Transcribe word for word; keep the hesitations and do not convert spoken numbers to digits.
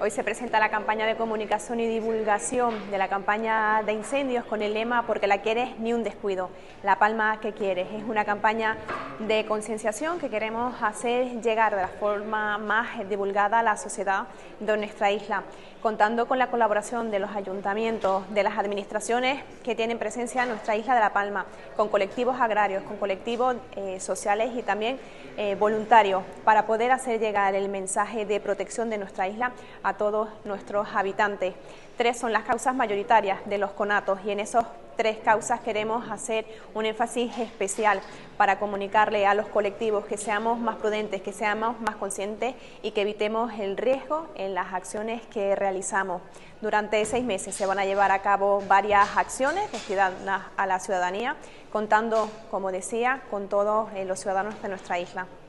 Hoy se presenta la campaña de comunicación y divulgación de la campaña de incendios con el lema "Porque la quieres, ni un descuido, La Palma que quieres". Es una campaña de concienciación que queremos hacer llegar de la forma más divulgada a la sociedad de nuestra isla, contando con la colaboración de los ayuntamientos, de las administraciones que tienen presencia en nuestra isla de La Palma, con colectivos agrarios, con colectivos eh, sociales y también eh, voluntarios, para poder hacer llegar el mensaje de protección de nuestra isla a todos nuestros habitantes. Tres son las causas mayoritarias de los conatos y en esos tres causas queremos hacer un énfasis especial para comunicarle a los colectivos que seamos más prudentes, que seamos más conscientes y que evitemos el riesgo en las acciones que realizamos. Durante seis meses se van a llevar a cabo varias acciones destinadas a la ciudadanía, contando, como decía, con todos los ciudadanos de nuestra isla.